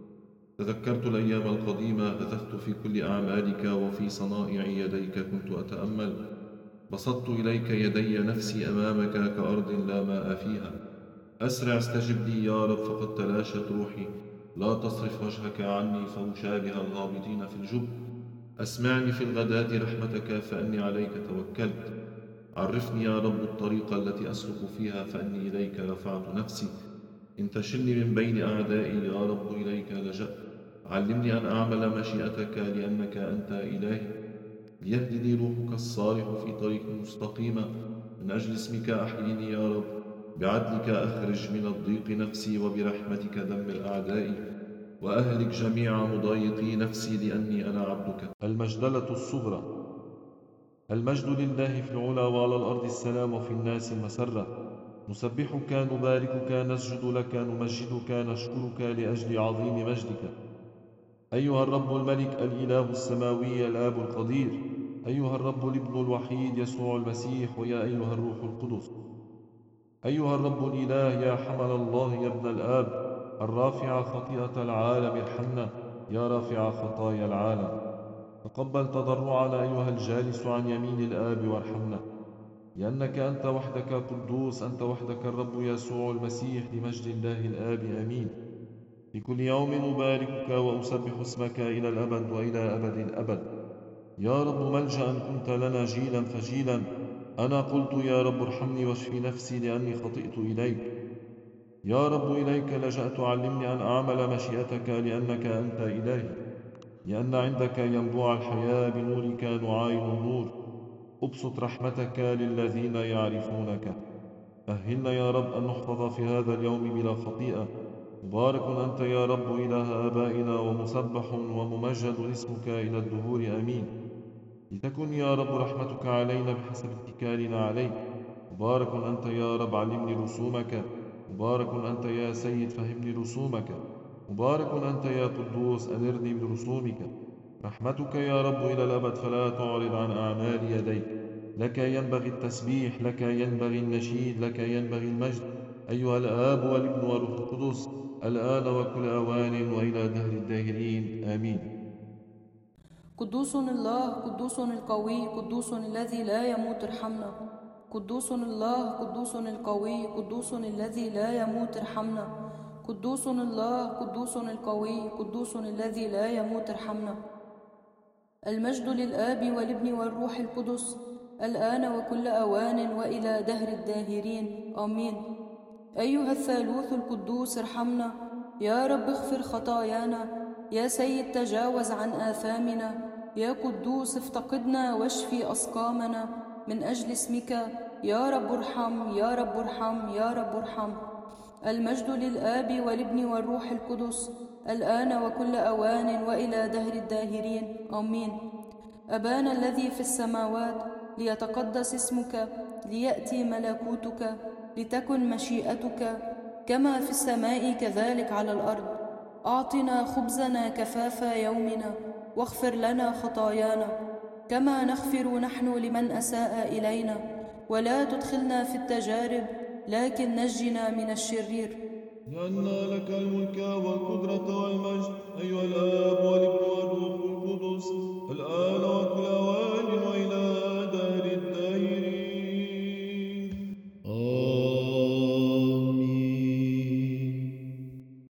تذكرت الأيام القديمة، هتفت في كل أعمالك وفي صنائع يديك كنت أتأمل، بسطت إليك يدي نفسي أمامك كأرض لا ماء فيها. أسرع استجب لي يا رب، فقد تلاشت روحي، لا تصرف وجهك عني فأشابه الغابطين في الجب. أسمعني في الغداة رحمتك، فأني عليك توكلت. عرفني يا رب الطريق التي أسلك فيها، فأني إليك رفعت نفسي. انتشلني من بين أعدائي يا رب، إليك لجأت. علمني أن أعمل مشيئتك، لأنك أنت إلهي. ليهدني روحك الصالح في طريق مستقيمة، من أجل اسمك أحييني يا رب. بعدلك أخرج من الضيق نفسي، وبرحمتك دمر أعدائي، وأهلك جميع مضايقي نفسي، لأني أنا عبدك. المجدلة الصغرى. المجد لله في العلا، وعلى الأرض السلام، وفي الناس المسرة. نسبحك نباركك نسجد لك نمجدك نشكرك لأجل عظيم مجدك، أيها الرب الملك الإله السماوي الآب القدير، أيها الرب الابن الوحيد يسوع المسيح، ويا أيها الروح القدس، أيها الرب الإله يا حمل الله يا ابن الآب، الرافع خطيئة العالم ارحمنا، يا رافع خطايا العالم. تقبل تضرعنا أيها الجالس عن يمين الآب وارحمنا، لأنك أنت وحدك قدوس، أنت وحدك الرب يسوع المسيح، لمجد الله الآب آمين. في كل يوم أباركك وأسبح اسمك إلى الأبد وإلى أبد الأبد. يا رب ملجأ كنت لنا جيلا فجيلا، أنا قلت يا رب ارحمني واشفي نفسي، لأني خطئت إليك. يا رب إليك لجأت، علمني أن أعمل مشيئتك، لأنك أنت إلهي، لأن عندك ينبوع الحياة، بنورك نعاين النور. أبسط رحمتك للذين يعرفونك. أهلنا يا رب أن نحفظ في هذا اليوم بلا خطيئة. مبارك أنت يا رب إله آبائنا، ومسبح وممجد اسمك إلى الدهور آمين. لتكن يا رب رحمتك علينا بحسب اتكالنا عليك. مبارك أنت يا رب، علمني رسومك. مبارك أنت يا سيد، فهمني رسومك. مبارك أنت يا قدوس، أنرني برسومك. رحمتك يا رب إلى الأبد، فلا تعرض عن أعمال يديك. لك ينبغي التسبيح، لك ينبغي النشيد، لك ينبغي المجد، أيها الآب والابن والروح القدس، الآن وكل أوان وإلى دهر الداهرين آمين. قدوس الله، قدوس القوي، قدوس الذي لا يموت ارحمنا. قدوس الله، قدوس القوي، قدوس الذي لا يموت ارحمنا. قدوس الله، قدوس القوي، قدوس الذي لا يموت ارحمنا. المجد للآب والابن والروح القدس، الآن وكل أوان وإلى دهر الداهرين آمين. أيها الثالوث القدوس ارحمنا، يا رب اغفر خطايانا، يا سيد تجاوز عن آثامنا، يا قدوس افتقدنا واشفي أسقامنا، من أجل اسمك يا رب ارحم، يا رب ارحم، يا رب ارحم. المجد للآب والابن والروح القدس، الآن وكل أوان وإلى دهر الداهرين، آمين. أبانا الذي في السماوات، ليتقدس اسمك، ليأتي ملكوتك، لتكن مشيئتك كما في السماء كذلك على الأرض. أعطنا خبزنا كفاف يومنا، واغفر لنا خطايانا كما نغفر نحن لمن أساء إلينا، ولا تدخلنا في التجارب لكن نجنا من الشرير. لأن لك الملك والقدرة والمجد أيها الآب والابن والروح القدس، الآن وكل أوان وإلى دهر الداهرين، آمين.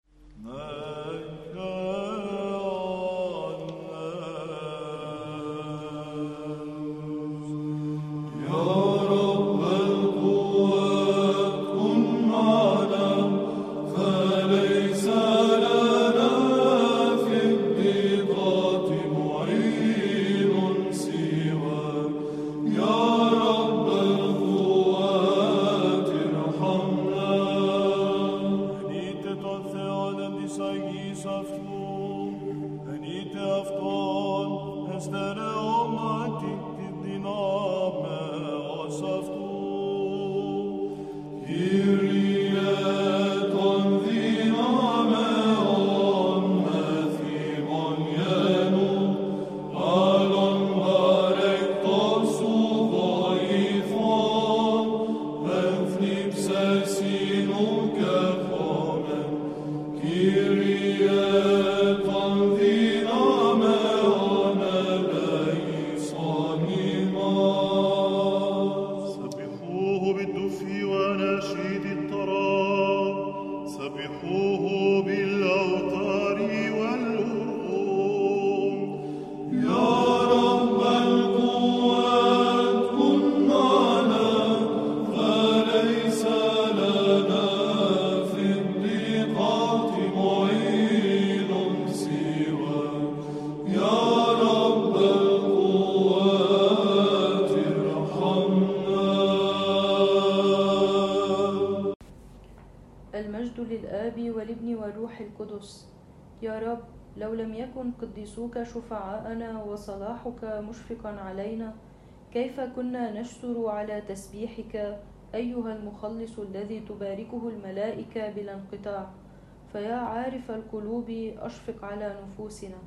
المجد للآب والابن والروح القدس. يا رب، لو لم يكن قديسوك شفعاءنا وصلاحك مشفقا علينا، كيف كنا نشسر على تسبيحك أيها المخلص الذي تباركه الملائكة بلا انقطاع؟ فيا عارف القلوب أشفق على نفوسنا،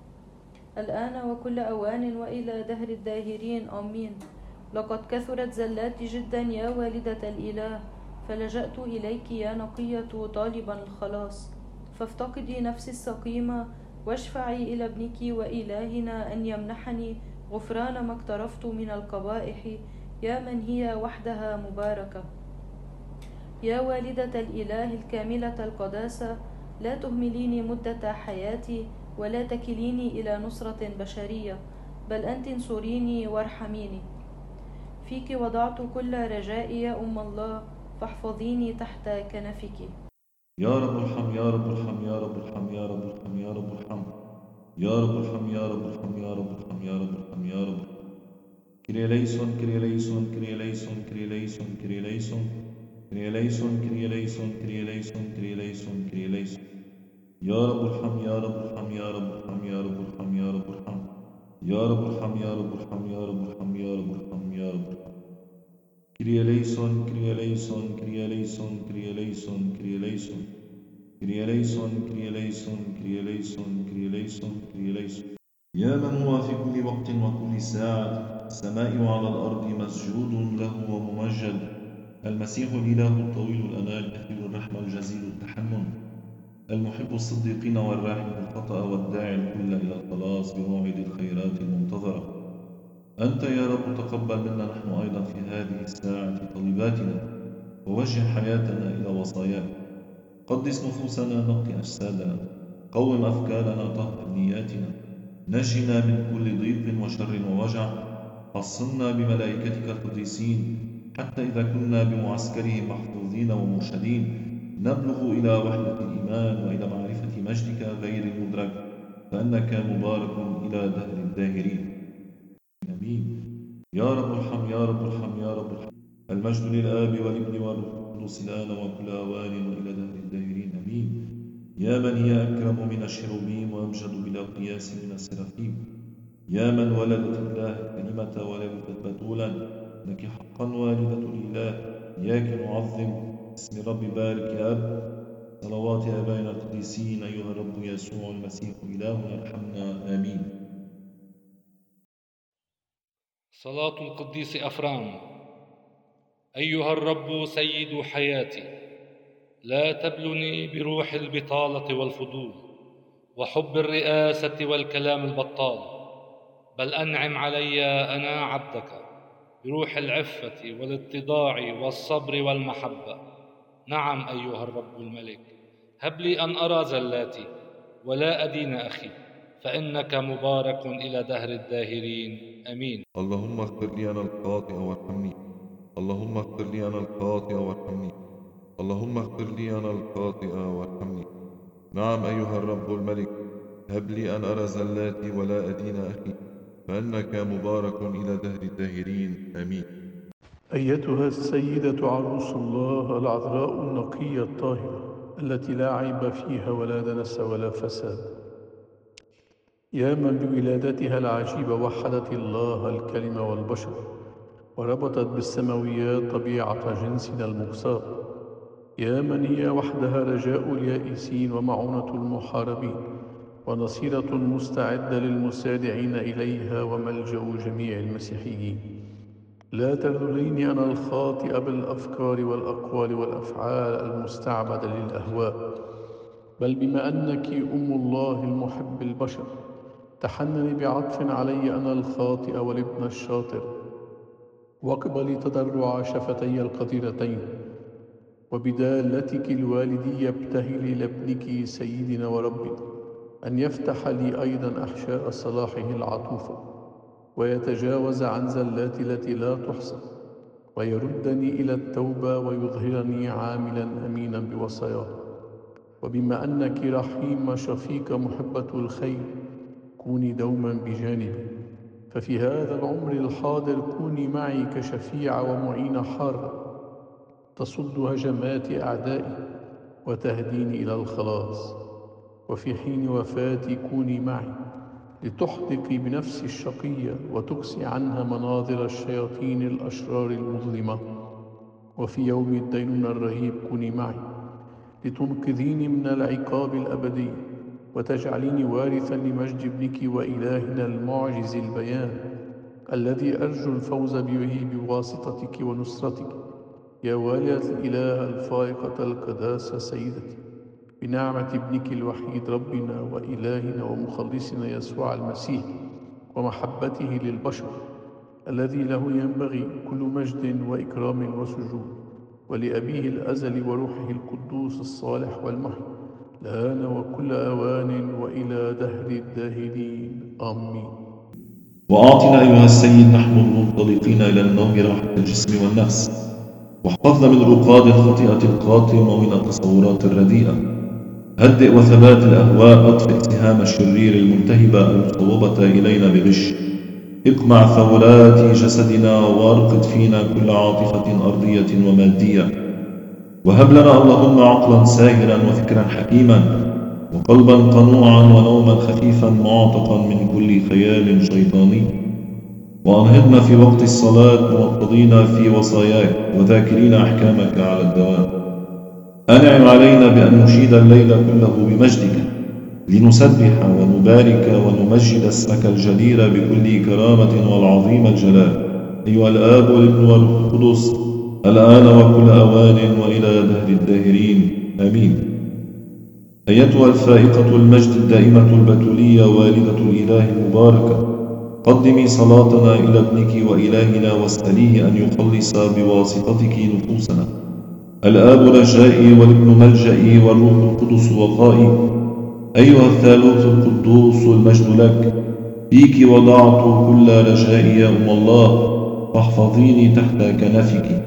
الآن وكل أوان وإلى دهر الداهرين، آمين. لقد كثرت زلاتي جدا يا والدة الإله، فلجأت إليك يا نقية طالبا الخلاص. فافتقدي نفسي السقيمة، واشفعي إلى ابنك وإلهنا أن يمنحني غفران ما اقترفت من القبائح، يا من هي وحدها مباركة. يا والدة الإله الكاملة القداسة، لا تهمليني مدة حياتي، ولا تكليني إلى نصرة بشرية، بل أنت انصريني وارحميني. فيك وضعت كل رجائي يا أم الله، فاحفظيني تحت كنفك. يا رب ارحم، يا رب ارحم، يا رب ارحم، يا رب ارحم، يا رب ارحم، يا رب ارحم، يا رب ارحم، يا رب ارحم، يا رب ارحم، يا رب. كيريا ليسون، كيريا ليسون، كيريا ليسون، كيريا ليسون، كيريا ليسون، كيريا ليسون، كيريا ليسون، كيريا ليسون، كيريا ليسون، كيريا ليسون. يا رب ارحم، يا رب ارحم، يا رب ارحم، يا رب ارحم، يا رب ارحم، يا رب ارحم، يا رب ارحم، يا رب ارحم، يا رب ارحم، يا رب ارحم. كيريا ليسون، كيريا ليسون، كيريا ليسون، كيريا ليسون، كيريا ليسون، كيريا ليسون، كيريا ليسون، كيريا ليسون، كيريا ليسون، كيريا ليسون. يا من هو في كل وقت وكل ساعة، السماء وعلى الأرض مسجود له وممجد، المسيح الإله الطويل الأنال، كثير الرحمة الجزيل التحنن، المحب الصديقين والراحم الخطأ والداعي الكل إلى الخلاص بموعد الخيرات المنتظرة. أنت يا رب تقبل منا نحن أيضا في هذه الساعة طلباتنا، ووجه حياتنا إلى وصاياك. قدس نفوسنا، نقي أجسادنا، قوم أفكارنا، طهر نياتنا، نجنا من كل ضيق وشر ووجع، حصنا بملائكتك القديسين، حتى إذا كنا بمعسكرهم محفوظين ومرشدين نبلغ إلى وحدة الإيمان وإلى معرفة مجدك غير المدرك، فأنك مبارك إلى دهر الداهرين، آمين. يا رب ارحم، يا رب ارحم، يا رب ارحم، المجد للآب والابن والروح القدس الآن وكل أوان وإلى دهر الداهرين آمين. يا من هي أكرم من الشروبيم وأمجد بلا قياس من السرافيم، يا من ولدت الله كلمة ولدت بتولا، لك حقا والدة الإله، إياك نعظم اسم الرب بارك يا أب. صلوات آبائنا القديسين أيها الرب يسوع المسيح إلهنا ارحمنا آمين. صلاة القديس أفرام. أيها الرب سيد حياتي، لا تبلني بروح البطالة والفضول وحب الرئاسة والكلام البطال، بل أنعم علي أنا عبدك بروح العفة والاتضاع والصبر والمحبة. نعم أيها الرب الملك، هب لي أن أرى زلاتي ولا أدين أخي، فإنك مبارك إلى دهر الداهرين آمين. اللهم اغفر لي أنا الخاطئ وارحمني، اللهم اغفر لي أنا الخاطئ وارحمني، اللهم اغفر لي أنا الخاطئ وارحمني. نعم أيها الرب الملك، هب لي أن أرى زلاتي ولا أدين أخي، فإنك مبارك إلى دهر الداهرين آمين. أيتها السيدة عروس الله العذراء النقية الطاهرة التي لا عيب فيها ولا دنس ولا فساد، يا من بولادتها العجيبة وحدت الله الكلمة والبشر وربطت بالسماويات طبيعة جنسنا المكسار، يا من هي وحدها رجاء اليائسين ومعونة المحاربين ونصيرة مستعدة للمسارعين إليها وملجأ جميع المسيحيين، لا تذليني أنا الخاطئ بالأفكار والأقوال والأفعال المستعبدة للأهواء، بل بما أنك أم الله المحب البشر تحنني بعطف علي أنا الخاطئ والابن الشاطر، واقبلي تضرع شفتي القديرتين، وبدالتك الوالدية ابتهلي لابنك سيدنا وربنا أن يفتح لي أيضا أحشاء صلاحه العطوفة، ويتجاوز عن زلاتي التي لا تحصى، ويردني إلى التوبة ويظهرني عاملا أمينا بوصاياه. وبما أنك رحيمة شفيقة محبة الخير كوني دوما بجانبي، ففي هذا العمر الحاضر كوني معي كشفيعة ومعينة حارة تصد هجمات أعدائي وتهديني إلى الخلاص، وفي حين وفاتي كوني معي لتحدقي بنفسي الشقية وتكسي عنها مناظر الشياطين الأشرار المظلمة، وفي يوم الدينونة الرهيب كوني معي لتنقذيني من العقاب الأبدي وتجعليني وارثا لمجد ابنك وإلهنا المعجز البيان الذي أرجو الفوز به بواسطتك ونصرتك، يا والدة الإله الفائقة القداسة سيدتي، بنعمة ابنك الوحيد ربنا وإلهنا ومخلصنا يسوع المسيح ومحبته للبشر الذي له ينبغي كل مجد وإكرام وسجود، ولأبيه الأزل وروحه القدوس الصالح والمحي الآن وكل أوان وإلى دهر الداهرين آمين. وأعطنا أيها السيد نحن المنطلقين إلى النوم راحة الجسم والنفس، واحفظنا من رقاد الخطيئة القاتمة ومن التصورات الرديئة، هدئ وثبات الأهواء، أطفئ سهام الشرير الملتهبة المصوبة إلينا بغش، اقمع ثورات جسدنا وارقد فينا كل عاطفة أرضية ومادية، وهب لنا اللهم عقلا ساهرا وفكرا حكيما وقلبا قنوعا ونوما خفيفا معتقا من كل خيال شيطاني، وأنهضنا في وقت الصلاة موطدين في وصاياك وذاكرين أحكامك على الدوام. أنعم علينا بأن نشيد الليل كله بمجدك، لنسبح ونبارك ونمجد اسمك الجدير بكل كرامة والعظيم الجلال، أيها الآب والابن والروح القدس الآن وكل أوان وإلى دهر الداهرين آمين. أيتها الفائقة المجد الدائمة البتولية والدة الإله المباركة، قدمي صلاتنا إلى ابنك وإلهنا واسأليه أن يخلص بواسطتك نفوسنا. الآب رجائي والابن ملجئي والروح القدس وقائي، أيها الثالوث القدوس المجد لك، فيك وضعت كل رجائي يا أم الله، فاحفظيني تحت كنفك.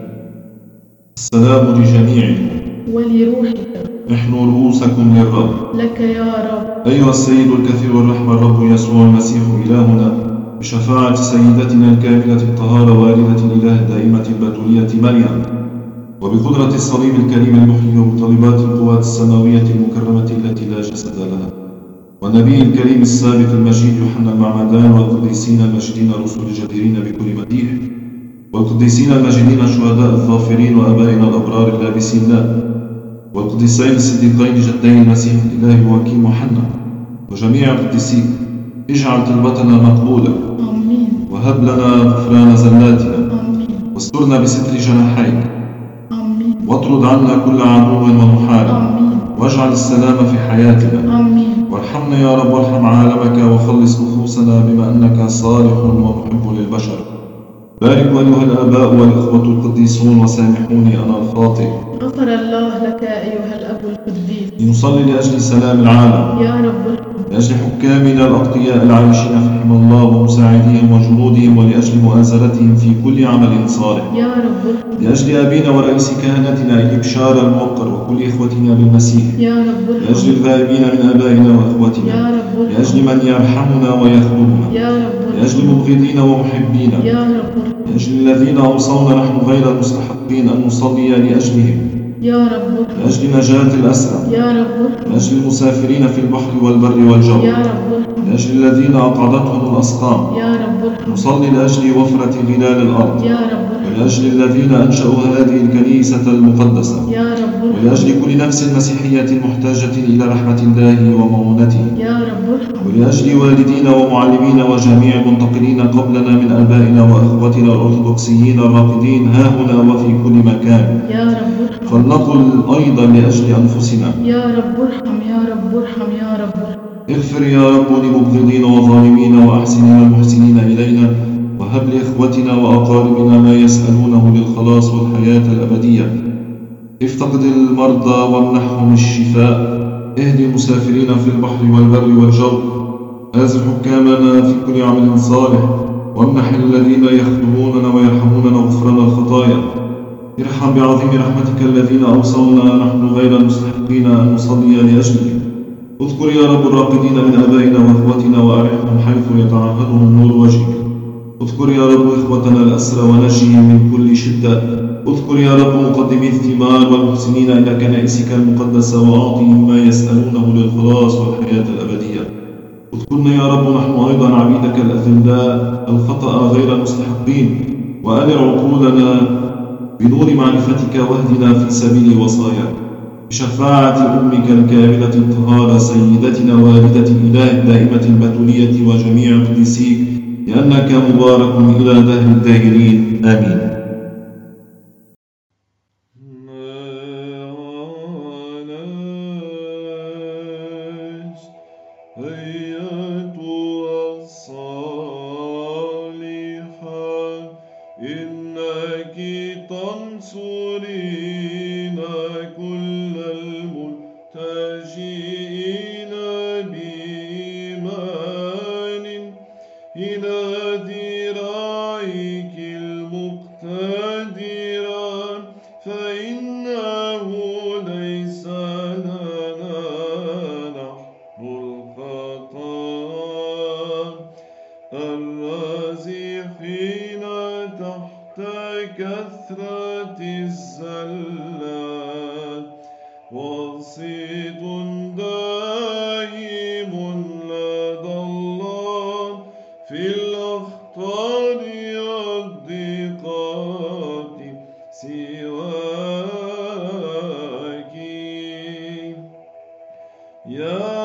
السلام لجميعكم ولروحك، نحن رؤوسكم للرب، لك يا رب. أيها السيد الكثير الرحمة الرب يسوع المسيح إلهنا، بشفاعة سيدتنا الكاملة الطهارة والدة الإله الدائمة البتولية مريم، وبقدرة الصليب الكريم المحيي ومطالبات القوات السماوية المكرمة التي لا جسد لها، والنبي الكريم السابق المجيد يوحنا المعمدان، والقديسين المجيدين الرسل الجديرين بكل مديح، والقديسين المجيدين الشهداء الظافرين، وآبائنا الأبرار اللابسين لا، والقديسين الصديقين جدي المسيح الإله يواكيم وحنا، وجميع القديسين. اجعل طلبتنا مقبولة، آمين. وهب لنا غفران زلاتنا، آمين. واسترنا بستر جناحيك، آمين. واطرد عنا كل عدو ومحارب، آمين. واجعل السلام في حياتنا. آمين. وارحمنا يا رب، وارحم عالمك، وخلص نفوسنا بما أنك صالح ومحب للبشر. بارك أيها الآباء والإخوة القديسون، وسامحوني أنا الخاطئ. غفر الله لك أيها الأب القديس. لنصلي لأجل سلام العالم، يا رب، لأجل حكامنا الأتقياء العايشين في حمى الله ومساعديهم وجنودهم، ولأجل مؤازرتهم في كل عمل صالح. يا رب، لأجل أبينا ورئيس كهنتنا الإبشار الموقر وكل إخوتنا بالمسيح. يا رب، لأجل الغائبين من آبائنا وإخوتنا. يا رب، لأجل من يرحمنا ويخدمنا. يا رب، لأجل المبغضين ومحبينا. يا رب، لأجل الذين أوصونا نحن غير المستحقين أن نصلي لأجلهم. يا رب، لأجل نجاة الأسرى. يا رب، لأجل المسافرين في البحر والبر والجو. يا رب، لأجل الذين أقعدتهم الأسقام. يا رب، نصلي لأجل وفرة غلال الأرض. يا رب، ولأجل الذين أنشأوا هذه الكنيسة المقدسة. يا رب، ولأجل كل نفس مسيحية محتاجة إلى رحمة الله ومعونته. يا رب، ولأجل والدينا ومعلمينا وجميع المنتقلين قبلنا من آبائنا وأخوتنا الأرثوذكسيين الراقدين ها هنا وفي كل مكان. يا رب، فلنقل أيضا لأجل أنفسنا: يا رب ارحم، يا رب ارحم، يا رب ارحم. اغفر يا رب لمبغضين وظالمين، وأحسن المحسنين إلينا، وهب لإخوتنا وأقاربنا ما يسألونه للخلاص والحياة الأبدية. افتقد المرضى وامنحهم الشفاء. اهد المسافرين في البحر والبر والجو. آزر حكامنا في كل عمل صالح، وامنح الذين يخدموننا ويرحموننا غفران الخطايا. ارحم بعظيم رحمتك الذين أوصونا نحن غير المستحقين أن نصلي لأجلهم. اذكر يا رب الراقدين من آبائنا وأخوتنا، وأرحهم حيث يتعهدهم نور وجهك. اذكر يا رب إخوتنا الأسرى ونجهم من كل شدة. اذكر يا رب مقدمي الثمار والمحسنين إلى كنائسك المقدسة، وأعطهم ما يسألونه للخلاص والحياة الأبدية. اذكرنا يا رب نحن أيضا عبيدك الأذلاء الخطأ غير المستحقين، وأنر عقولنا بنور معرفتك، واهدنا في سبيل وصاياك. بشفاعة أمك الكاملة الطهارة سيدتنا والدة الإله الدائمة البتولية وجميع قديسيك، لأنك مبارك إلى دهر الداهرين. آمين. إنك تنصرين كل الملتجئين بإيمان إلى ذراعيك المقتدرة، فإنه ليس لنا نحن الخطايا الرازحين تحت كثرة الزلات، وصيد دائم لدى الله في الأخطار والضيقات سواك يا